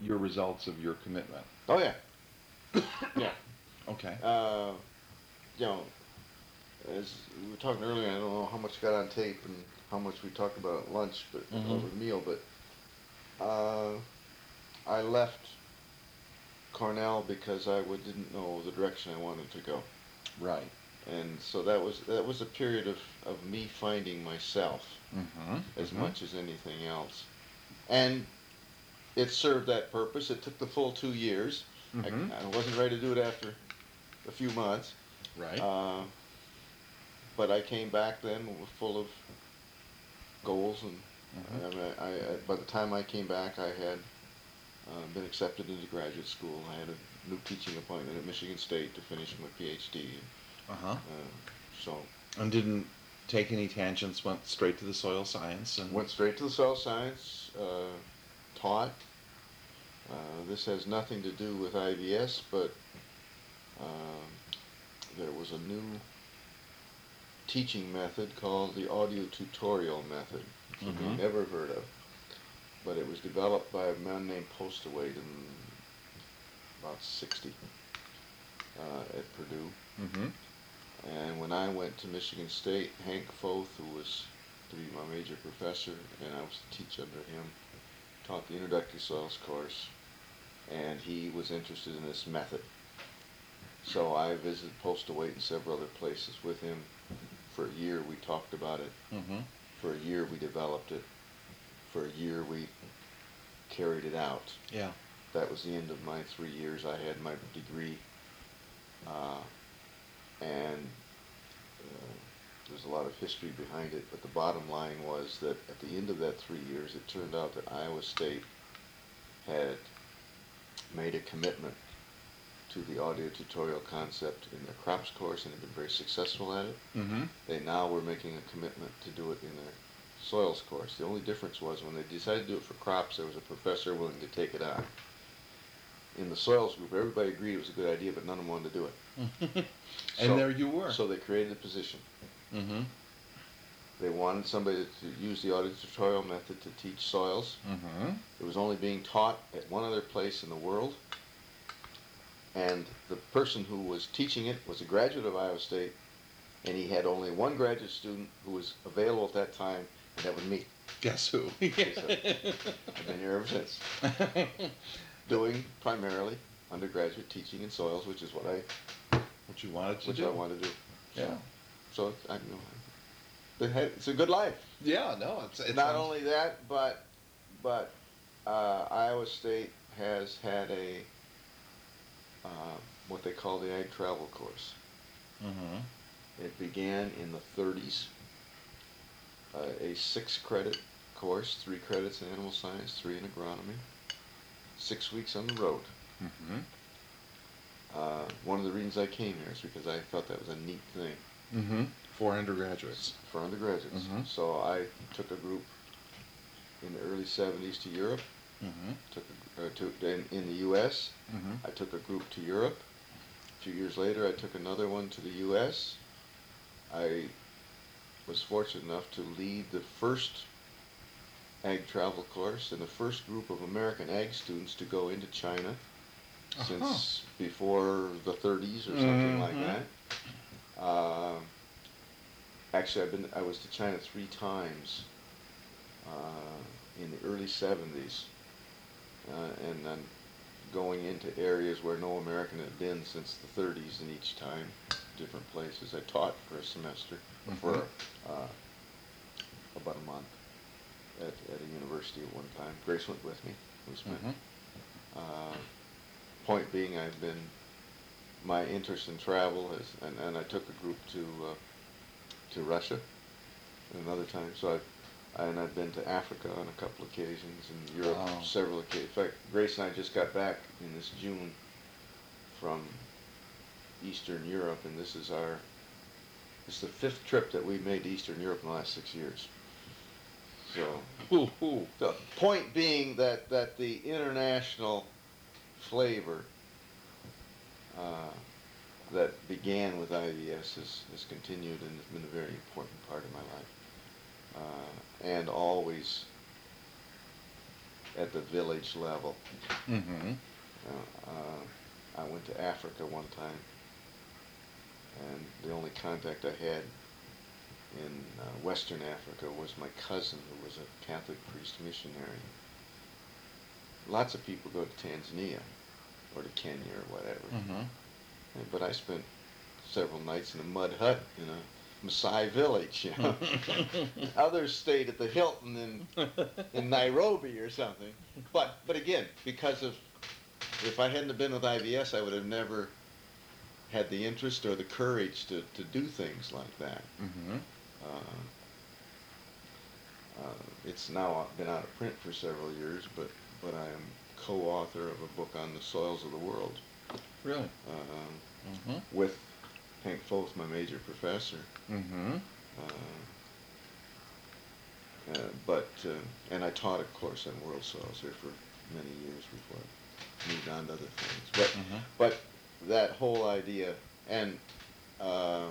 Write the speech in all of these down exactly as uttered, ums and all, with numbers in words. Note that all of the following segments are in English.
your results of your commitment. Oh yeah, yeah. Okay. Uh, you know, as we were talking earlier, I don't know how much got on tape and how much we talked about at lunch, but Mm-hmm. over the meal. But uh, I left Cornell because I would, didn't know the direction I wanted to go, Right. and so that was that was a period of, of me finding myself Mm-hmm. as Mm-hmm. much as anything else, and it served that purpose. It took the full two years. I, Mm-hmm. I wasn't ready to do it after a few months. Right. Uh, but I came back then full of goals, and Mm-hmm. I, mean, I, I, by the time I came back, I had uh, been accepted into graduate school. I had a new teaching appointment at Michigan State to finish my PhD. Uh-huh. Uh, so And didn't take any tangents, went straight to the soil science and went straight to the soil science, uh, taught. Uh, this has nothing to do with I B S, but uh, there was a new teaching method called the audio tutorial method, which mm-hmm. you've never heard of. But it was developed by a man named Postlewaite in about sixty uh, at Purdue. Mm-hmm. And when I went to Michigan State, Hank Foth, who was to be my major professor, and I was to teach under him, taught the Introductory Soils course, and he was interested in this method. So I visited Postlewaite in several other places with him. For a year we talked about it. Mm-hmm. For a year we developed it. For a year we carried it out. Yeah. That was the end of my three years. I had my degree, uh, and uh, there's a lot of history behind it, but the bottom line was that at the end of that three years, it turned out that Iowa State had made a commitment to the audio tutorial concept in their crops course and had been very successful at it. Mm-hmm. They now were making a commitment to do it in their soils course. The only difference was when they decided to do it for crops, there was a professor willing to take it on. In the soils group, everybody agreed it was a good idea, but none of them wanted to do it. And so, there you were. So they created a position. Mm-hmm. They wanted somebody to use the audio tutorial method to teach soils. Mm-hmm. It was only being taught at one other place in the world. And the person who was teaching it was a graduate of Iowa State, and he had only one graduate student who was available at that time, and that was me. Guess who? So, I've been here ever since, doing primarily undergraduate teaching in soils, which is what I, What you wanted to which do. I want to do. Yeah. So I know it's a good life. Yeah. No. It's, it's Not only that, but but uh, Iowa State has had a uh, what they call the Ag Travel course. Mm-hmm. It began in the thirties. Uh, a six-credit course, three credits in animal science, three in agronomy, six weeks on the road. Mm-hmm. Uh, one of the reasons I came here is because I thought that was a neat thing. Mm-hmm. For undergraduates. For undergraduates. Mm-hmm. So I took a group in the early seventies to Europe. Mm-hmm. Took a, uh, to, in, in the U S Mm-hmm. I took a group to Europe. A few years later, I took another one to the U S I was fortunate enough to lead the first ag travel course and the first group of American ag students to go into China uh-huh. since before the thirties or something mm-hmm. like that. Uh, actually, I've been I was to China three times uh, in the early seventies, uh, and I'm going into areas where no American had been since the thirties, and each time different places. I taught for a semester, mm-hmm. for uh, about a month at, at a university at one time. Grace went with me. We spent. Mm-hmm. Uh, point being, I've been, my interest in travel has, and, and I took a group to uh, to Russia another time. So I, and I've been to Africa on a couple occasions, and Europe wow. several occasions. In fact, Grace and I just got back in this June from Eastern Europe, and this is our, it's the fifth trip that we've made to Eastern Europe in the last six years. So, ooh, ooh. The point being that, that the international flavor uh, that began with I B S has, has continued and has been a very important part of my life. Uh, and always at the village level. Mm-hmm. Uh, uh, I went to Africa one time, and the only contact I had in uh, Western Africa was my cousin, who was a Catholic priest missionary. Lots of people go to Tanzania or to Kenya or whatever. Mm-hmm. And- But I spent several nights in a mud hut in a Maasai village. You know? Others stayed at the Hilton in in Nairobi or something. But but again, because of if I hadn't have been with I V S, I would have never had the interest or the courage to, to do things like that. Mm-hmm. Uh, uh, it's now been out of print for several years, but but I am co-author of a book on the soils of the world. Really? Uh, Mm-hmm. with Hank Foth, my major professor. Mm-hmm. Uh, uh, but uh, and I taught a course on world soils here for many years before I moved on to other things. But Mm-hmm. but that whole idea, and uh,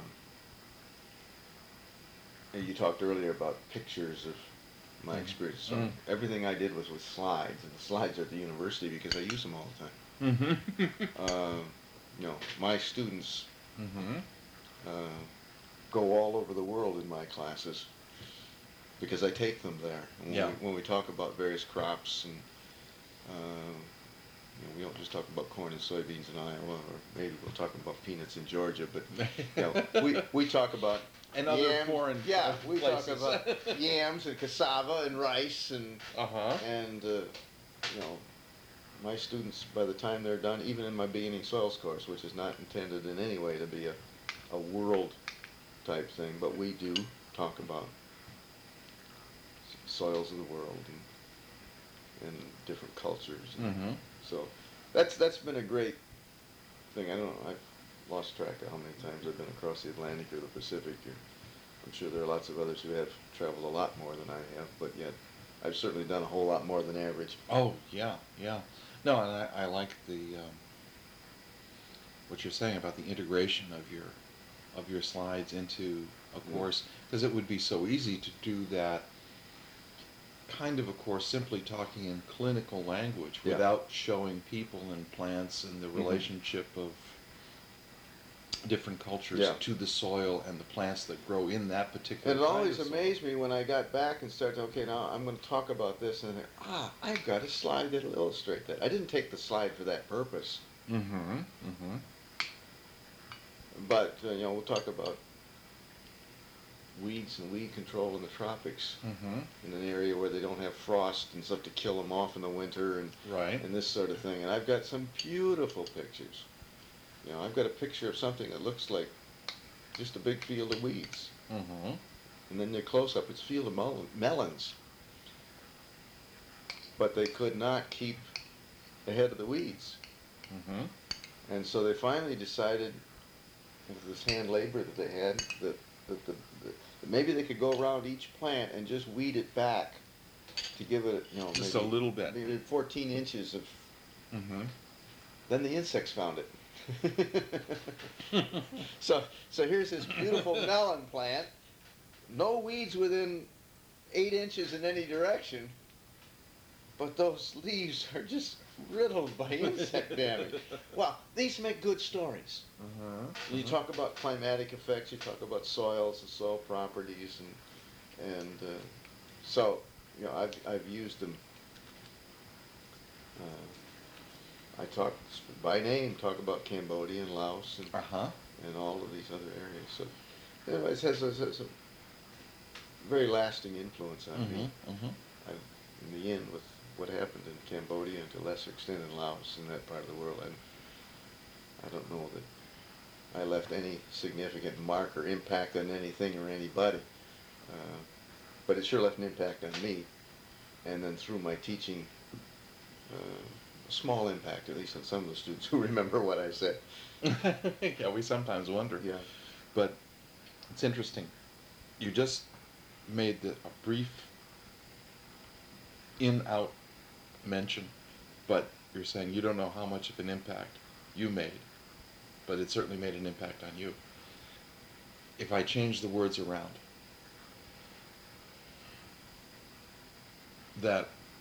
you talked earlier about pictures of my Mhm. experience. So Mhm. everything I did was with slides, and the slides are at the university because I use them all the time. Mm-hmm. Uh, you know, my students Mm-hmm. uh, go all over the world in my classes because I take them there. And when, Yeah. we, when we talk about various crops, and uh, you know, we don't just talk about corn and soybeans in Iowa, or maybe we'll talk about peanuts in Georgia, but you know, we we talk about And other yam- foreign yeah, we places. talk about yams and cassava and rice and Uh-huh. and uh, you know, my students, by the time they're done, even in my beginning soils course, which is not intended in any way to be a, a world type thing, but we do talk about s- soils of the world and, and different cultures. And Mm-hmm. so that's that's been a great thing. I don't know, I've lost track of how many times I've been across the Atlantic or the Pacific. Or I'm sure there are lots of others who have traveled a lot more than I have, but yet I've certainly done a whole lot more than average. Oh, yeah, yeah. No, and I, I like the um, what you're saying about the integration of your of your slides into a Yeah. course, because it would be so easy to do that kind of a course simply talking in clinical language Yeah. without showing people and plants and the Mhm. relationship of different cultures Yeah. to the soil and the plants that grow in that particular And it kind always of soil. amazed me when I got back and started, okay, now I'm going to talk about this, and I think, ah, I've got a slide that'll illustrate that. I didn't take the slide for that purpose, Mm-hmm. Mm-hmm. but, uh, you know, we'll talk about weeds and weed control in the tropics Mm-hmm. in an area where they don't have frost and stuff to kill them off in the winter and, Right. and this sort of thing. And I've got some beautiful pictures. You know, I've got a picture of something that looks like just a big field of weeds. Mm-hmm. And then their close-up, it's a field of mel- melons. But they could not keep ahead of the weeds. Mm-hmm. And so they finally decided, with this hand labor that they had, that, that, the, that maybe they could go around each plant and just weed it back to give it, you know, Just maybe, a little bit. maybe fourteen inches of. Mm-hmm. Then the insects found it. so, so here's this beautiful melon plant, no weeds within eight inches in any direction, but those leaves are just riddled by insect damage. Well, these make good stories. Uh-huh. You talk about climatic effects, you talk about soils and soil properties, and and uh, so you know I've I've used them. Uh, I talk by name, talk about Cambodia and Laos and Uh-huh. and all of these other areas. So you know, it has, it has a very lasting influence on me. Mm-hmm. Mm-hmm. I, in the end, with what happened in Cambodia and to a lesser extent in Laos, in that part of the world, I, I don't know that I left any significant mark or impact on anything or anybody. Uh, but it sure left an impact on me. And then through my teaching, uh, a small impact, at least on some of the students who remember what I said. Yeah, we sometimes wonder. Yeah. But it's interesting. You just made the, a brief in-out mention, but you're saying you don't know how much of an impact you made, but it certainly made an impact on you. If I change the words around, that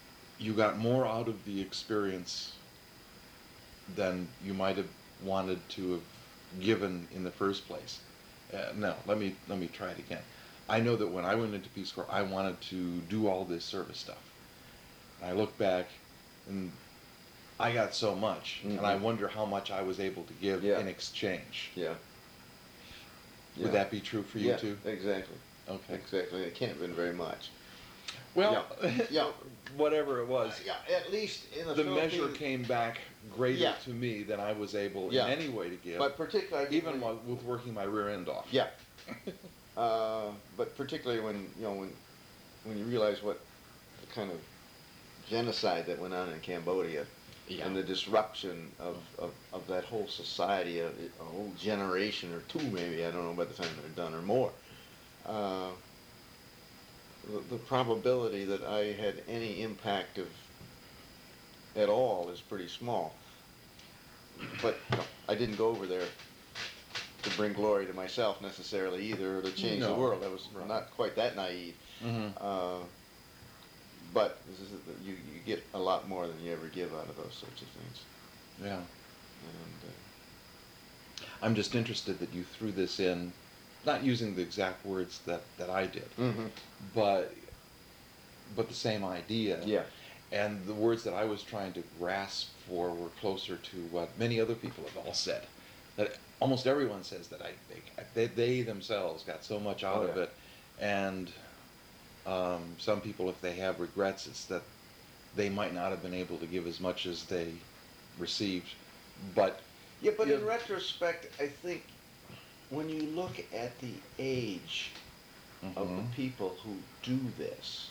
you got more out of the experience than you might have wanted to have given in the first place. Uh, no, let me let me try it again. I know that when I went into Peace Corps, I wanted to do all this service stuff. And I look back, and I got so much, Mhm. and I wonder how much I was able to give Yeah. in exchange. Yeah. Would Yeah. that be true for you Yeah, too? exactly. Okay. Exactly. It can't have been very much. Well, Yeah. whatever it was, Uh, yeah, at least in the the measure Philippines- came back greater Yeah. to me than I was able Yeah. in any way to give, But particularly, even while, with working my rear end off. Yeah. uh, but particularly when you know when when you realize what the kind of genocide that went on in Cambodia Yeah. and the disruption of, of, of that whole society, a, a whole generation or two maybe, I don't know by the time they're done or more. Uh, the, the probability that I had any impact of at all is pretty small. But you know, I didn't go over there to bring glory to myself necessarily either, or to change the No. world. I was Right. not quite that naive. Hmm. Uh, but this is, you, you get a lot more than you ever give out of those sorts of things. Yeah. And uh, I'm just interested that you threw this in, not using the exact words that, that I did, mhm. but but the same idea. Yeah. And the words that I was trying to grasp for were closer to what many other people have all said. That almost everyone says that I they, they themselves got so much out Oh, of yeah. it, and um, some people, if they have regrets, it's that they might not have been able to give as much as they received. But Yeah, but Yeah. in retrospect, I think when you look at the age of Mhm. the people who do this,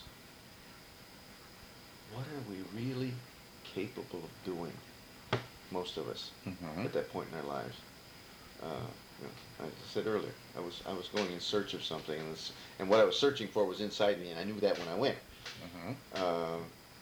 what are we really capable of doing? Most of us Mhm. at that point in our lives. Uh, you know, as I said earlier, I was I was going in search of something, and this, and what I was searching for was inside me, and I knew that when I went. Mhm. Uh,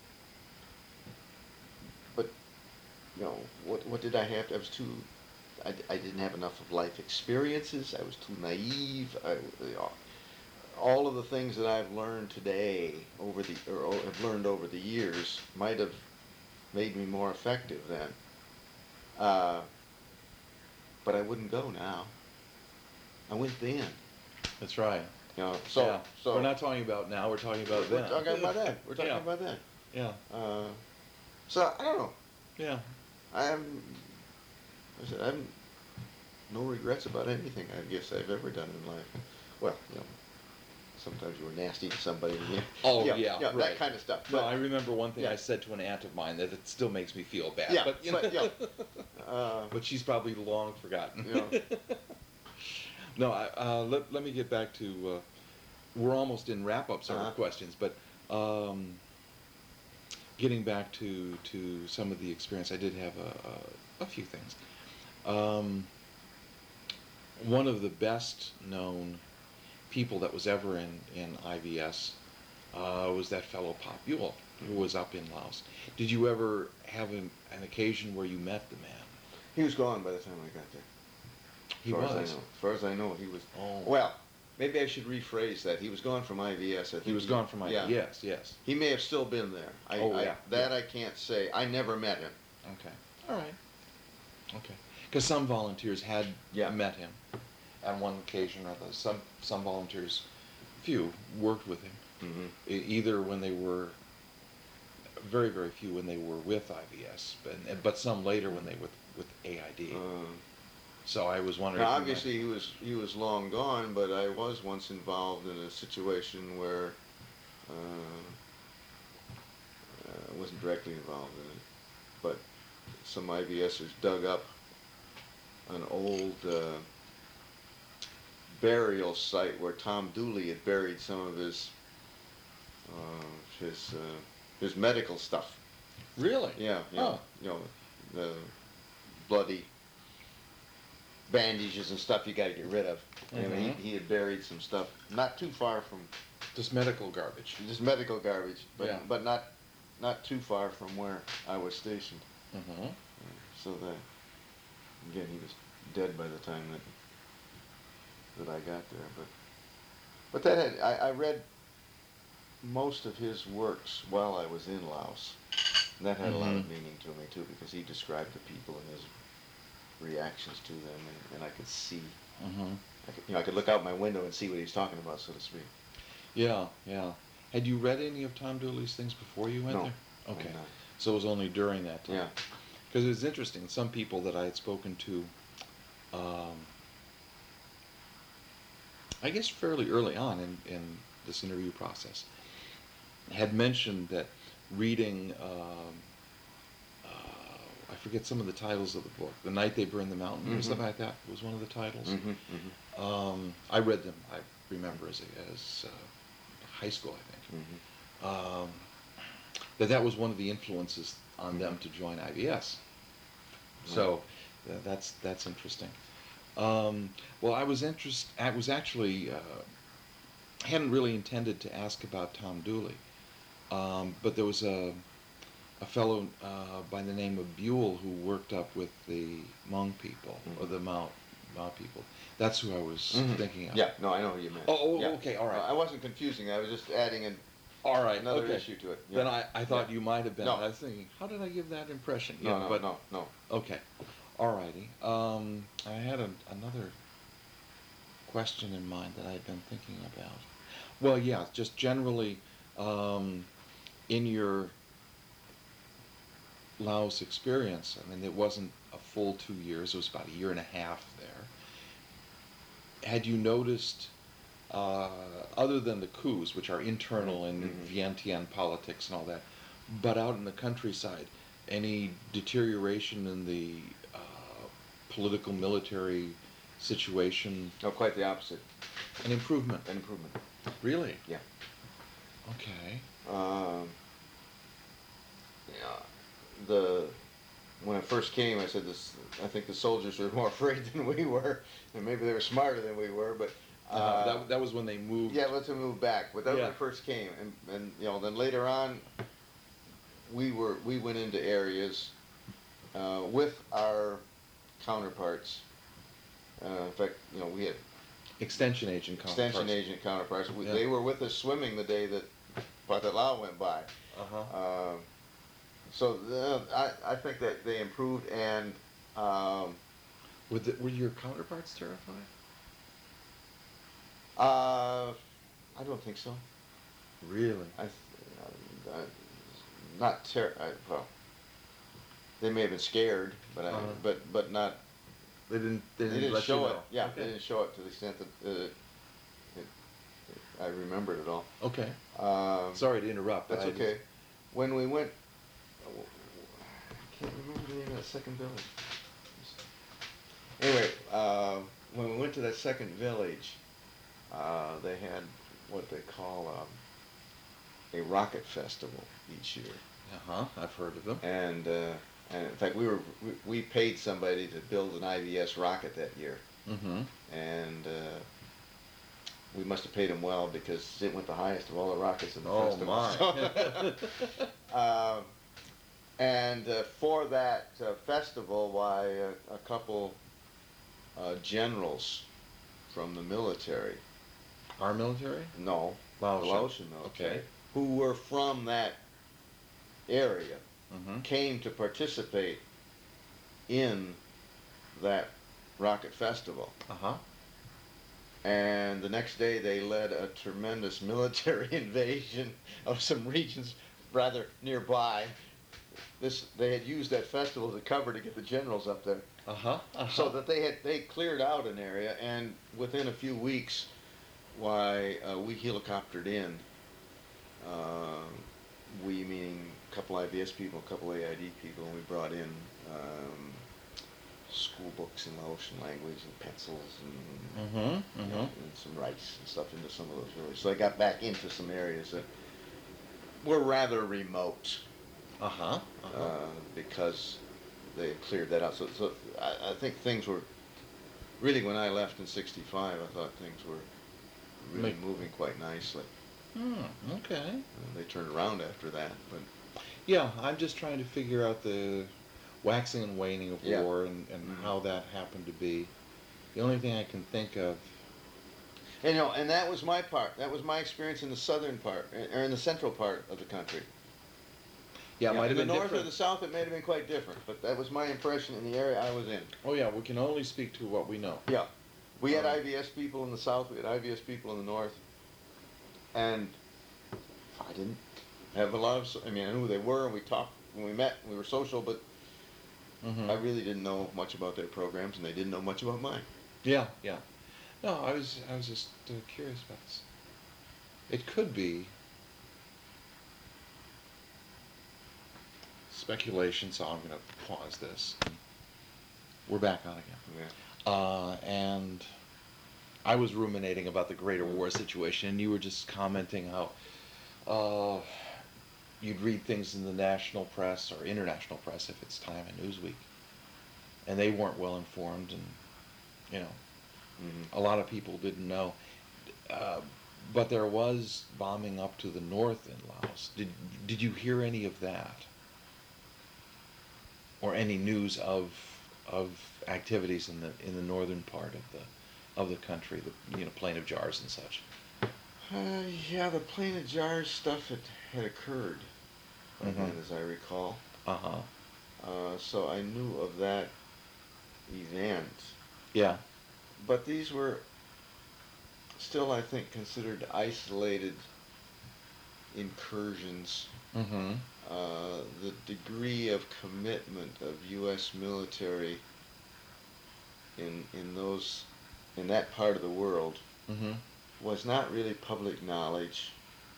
but you know, what what did I have? To, I was too. I, I didn't have enough of life experiences. I was too naive. I, you know, all of the things that I've learned today over the or have learned over the years might have made me more effective then. Uh, but I wouldn't go now. I went then. That's right. You know, so Yeah. so we're not talking about now. We're talking about we're then. talking about that. We're talking Yeah. about that. Yeah. Uh, so I don't know. Yeah. I have, I said, I have no regrets about anything I guess I've ever done in life. Well, you know, sometimes you were nasty to somebody. And you, Oh, yeah, yeah, that right. kind of stuff. No, But, I remember one thing yeah. I said to an aunt of mine that it still makes me feel bad. Yeah, but, you know, but, yeah. Uh, but she's probably long forgotten. Yeah. No, I, uh, let, let me get back to, uh, we're almost in wrap-up sort Uh-huh. of questions, but um, getting back to, to some of the experience, I did have a, a, a few things. Um, one of the best known people that was ever in, in I V S uh, was that fellow Pop Buell, who was up in Laos. Did you ever have an, an occasion where you met the man? he was gone by the time I got there. He as far As I was. know. As far as I know, he was. Oh. Well, maybe I should rephrase that. He was gone from I V S. I think He was gone from I V S. Yeah. Yes, yes. He may have still been there. I, Oh, I, yeah, That yeah. I can't say. I never met him. Okay. All right. Okay. Because some volunteers had Yeah. met him on one occasion or other. Some some volunteers, few, worked with him. Mm-hmm. E- either when they were, very very few when they were with I V S, but but some later when they were with with A I D. Uh, So I was wondering. Now, if you might- obviously, he was he was long gone, but I was once involved in a situation where uh, I wasn't directly involved in it, but some IVSers dug up an old uh, burial site where Tom Dooley had buried some of his uh, his uh, his medical stuff. Really? Yeah, you know, Oh. you know, the bloody bandages and stuff you got to get rid of. You know, Mhm. he, he had buried some stuff not too far from Just medical garbage. just medical garbage, but Yeah. but not not too far from where I was stationed. Mm-hmm. So that again, he was dead by the time that that I got there. But but that had I, I read most of his works while I was in Laos. And that had a lot of Mhm. meaning to me too, because he described the people and his reactions to them, and, and I could see, Mhm. I could, you know, I could look out my window and see what he was talking about, so to speak. Yeah, yeah. Had you read any of Tom Dooley's things before you went No, there? I Okay. had not. So it was only during that time. Yeah. Because it was interesting. Some people that I had spoken to, um, I guess fairly early on in, in this interview process, had mentioned that reading, um, uh, I forget some of the titles of the book, The Night They Burned the Mountain, or Mhm. something like that was one of the titles. Mhm. Mhm. Um, I read them, I remember, as, a, as uh, high school, I think. Mhm. Um, that that was one of the influences on them to join I B S. So uh, that's that's interesting. Um, well, I was interest. I was actually uh, hadn't really intended to ask about Tom Dooley, um, but there was a a fellow uh, by the name of Buell who worked up with the Hmong people or Mhm. the Mao Mao people. That's who I was Mhm. thinking of. Yeah, no, I know who you meant. Oh, oh, Yeah. okay, all right. Uh, I wasn't confusing. I was just adding an, All right. another Okay. issue to it. Yeah. Then I, I thought Yeah. you might have been. No. I was thinking, how did I give that impression? No, Yeah, no, but no, no. okay. All righty. Um, I had a, another question in mind that I had been thinking about. Well, yeah, just generally, um, in your Laos experience, I mean, it wasn't a full two years, it was about a year and a half there. Had you noticed, uh, other than the coups, which are internal in Mhm. Vientiane politics and all that, but out in the countryside, any deterioration in the uh, political military situation, No, quite the opposite. an improvement? An improvement. Really? Yeah. Okay. Um, yeah. The when I first came, I said this. I think the soldiers were more afraid than we were, and maybe they were smarter than we were. But uh, Uh, that, that was when they moved. yeah, let's move back. But that was Yeah. when I first came, and and you know, then later on, we were we went into areas uh, with our counterparts. Uh, in fact, you know, we had Extension agent extension counterparts. agent counterparts. We, Yeah. They were with us swimming the day that Pathalao went by. Uh-huh. Um, so the, I, I think that they improved, and um, Were, the, were your counterparts terrified? uh, I don't think so. Really? I, I, not ter- I, well, they may have been scared, but I, Uh-huh. but but not. They didn't. They They didn't, didn't let show you it. know. Yeah, Okay. they didn't show it to the extent that uh, it, it, I remembered it all. Okay. Um, Sorry to interrupt. That's I just- okay. When we went, I can't remember the name of that second village. Anyway, uh, when we went to that second village, uh, they had what they call um, a rocket festival each year, Uh-huh. I've heard of them. and uh, and in fact we were we, we paid somebody to build an I V S rocket that year, Mm-hmm. and uh, we must have paid him well because it went the highest of all the rockets in the Oh, festival. my. So, um, and uh, for that uh, festival, why a, a couple uh, generals from the military, Our military? no, Laotian. the Laotian military, Okay. who were from that area, Mm-hmm. came to participate in that rocket festival. Uh-huh. And the next day they led a tremendous military invasion of some regions rather nearby. This they had used that festival as a cover to get the generals up there, Uh-huh. Uh-huh. so that they had they cleared out an area, and within a few weeks, why uh, we helicoptered in. Uh, we meaning a couple I B S people, a couple A I D people, and we brought in um, school books in Laotian language and pencils and, Mm-hmm. you Mm-hmm. know, and some rice and stuff into some of those villages. So I got back into some areas that were rather remote Uh-huh. Uh-huh. uh, because they cleared that out. So, so I, I think things were really, when I left in sixty-five, I thought things were really Make- moving quite nicely. Hmm. Okay. Uh, they turned around after that, but Yeah, I'm just trying to figure out the waxing and waning of Yeah. war and, and Mhm. how that happened to be. The only thing I can think of. And, you know, and that was my part. That was my experience in the southern part, or in the central part of the country. Yeah, it You know, might have in the been north different. or the south, it may have been quite different, but that was my impression in the area I was in. Oh yeah, we can only speak to what we know. Yeah. We had Um, I V S people in the south, we had I V S people in the north, and I didn't have a lot of, so- I mean, I knew who they were, and we talked, when we met, we were social, but mhm. I really didn't know much about their programs, and they didn't know much about mine. Yeah, yeah. No, I was I was just uh, curious about this. It could be speculation, so I'm going to pause this. We're back on again. Yeah. Uh, and I was ruminating about the Greater War situation, and you were just commenting how uh, you'd read things in the national press or international press if it's Time and Newsweek, and they weren't well informed, and you know, Mm-hmm. a lot of people didn't know. Uh, but there was bombing up to the north in Laos. Did did you hear any of that, or any news of of activities in the in the northern part of the of the country, the you know Plain of Jars and such? Uh, yeah, the Plain of Jars stuff had, had occurred, by Mhm. then, as I recall. Uh huh. Uh, so I knew of that event. Yeah. But these were still, I think, considered isolated incursions. Mm-hmm. Uh, the degree of commitment of U S military in in those in that part of the world Mm-hmm. was not really public knowledge.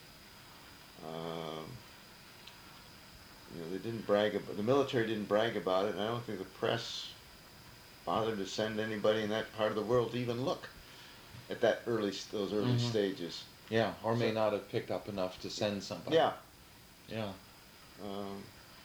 Um, you know, they didn't brag about the military didn't brag about it, and I don't think the press bothered to send anybody in that part of the world to even look at that early those early Mhm. stages. Yeah, or may So- not have picked up enough to send somebody. Yeah. Yeah. Um,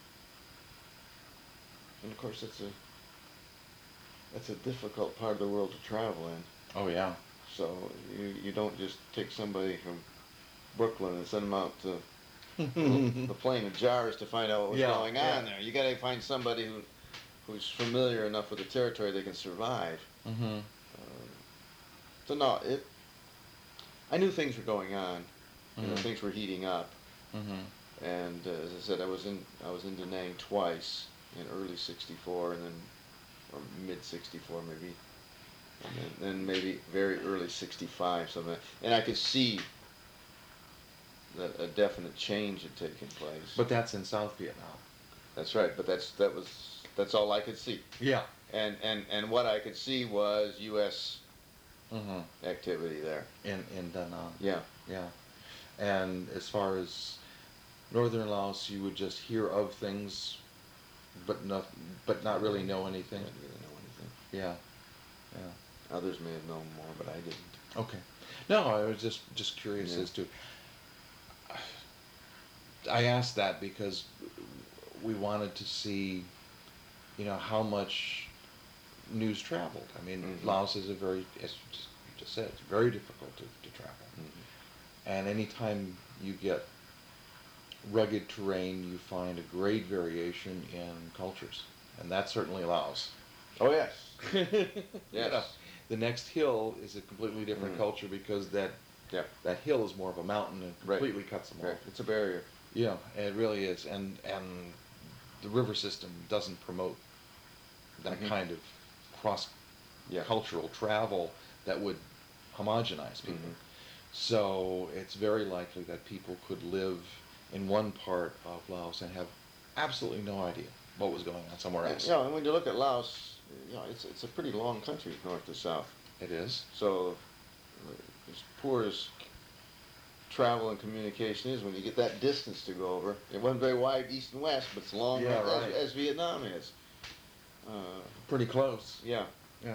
and of course, it's a that's a difficult part of the world to travel in. Oh yeah. So you you don't just take somebody from Brooklyn and send them out to the, the Plain of Jars to find out what was Yeah, going yeah. on there. You got to find somebody who who's familiar enough with the territory they can survive. Mm-hmm. Um, so no, it. I knew things were going on. You know, Mhm. things were heating up. Mm-hmm. And uh, as I said, I was in I was in Da Nang twice in early sixty-four and then or mid sixty-four maybe, and then, then maybe very early sixty-five. So that, and I could see that a definite change had taken place. But that's in South Vietnam. That's right. But that's that was that's all I could see. Yeah. And and and what I could see was U S Mm-hmm. activity there. In in Da Nang. Yeah. Yeah. And as far as northern Laos, you would just hear of things, but not but not really know I anything. didn't really know anything. Yeah. Yeah. Others may have known more, but I didn't. Okay. No, I was just just curious Yeah. as to. I asked that because we wanted to see, you know, how much news traveled. I mean, Mhm. Laos is a very, as you just, you just said, it's very difficult to, to travel. Mhm. And anytime you get rugged terrain, you find a great variation in cultures, and that certainly Laos. Oh yes. You know, the next hill is a completely different Mm. culture because that Yeah. that hill is more of a mountain and Right. completely cuts them Right. off. It's a barrier. Yeah, it really is, and and the river system doesn't promote that Mhm. kind of cross Yeah. cultural travel that would homogenize people. Mhm. So it's very likely that people could live in one part of Laos and have absolutely no idea what was going on somewhere And, else. you know, and when you look at Laos, you know, it's it's a pretty long country, north to south. It is. So, uh, as poor as travel and communication is, when you get that distance to go over, it wasn't very wide east and west, but it's long Yeah, as, right. as Vietnam is. Uh, Pretty close. yeah. Yeah.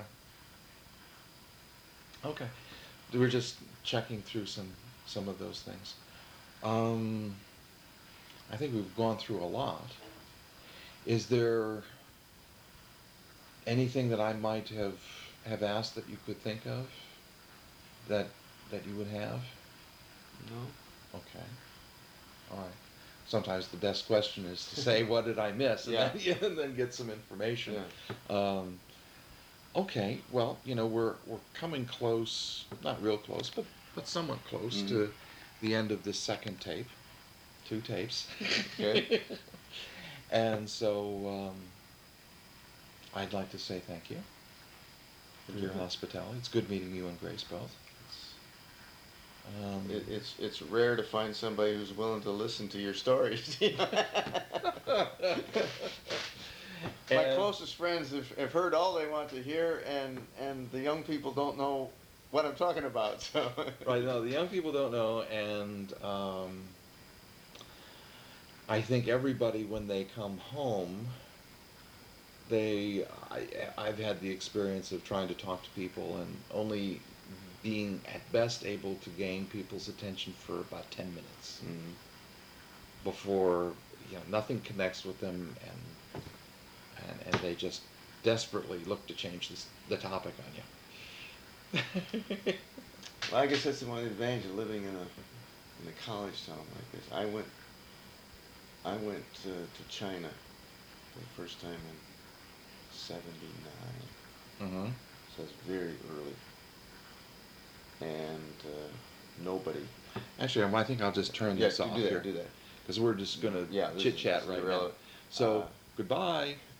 Okay. We were just checking through some some of those things. Um, I think we've gone through a lot. Is there anything that I might have have asked that you could think of that that you would have? No. Okay. All right. Sometimes the best question is to say, "What did I miss?" and, Yeah. then, and then get some information. Yeah. Um, okay, well, you know, we're we're coming close, not real close, but but somewhat close Mhm. to the end of this second tape, two tapes. Okay. And so um, I'd like to say thank you for your Mhm. hospitality. It's good meeting you and Grace both. It's, um, It, it's it's rare to find somebody who's willing to listen to your stories. My and- closest friends have, have heard all they want to hear, and and the young people don't know what I'm talking about. So Right, no, the young people don't know, and um, I think everybody, when they come home, they, I, I've had the experience of trying to talk to people and only being at best able to gain people's attention for about ten minutes Mhm. before, you know, nothing connects with them, and and, and they just desperately look to change this, the topic on you. Well, I guess that's the one advantage of living in a in a college town like this. I went I went to, to China for the first time in seventy-nine, Mm-hmm. so it's very early, and uh, nobody. Actually, I think I'll just turn Yeah, this you off do that. here Do that. because we're just gonna Yeah, this chit is- chat this is right now. irrelevant. So Uh, goodbye.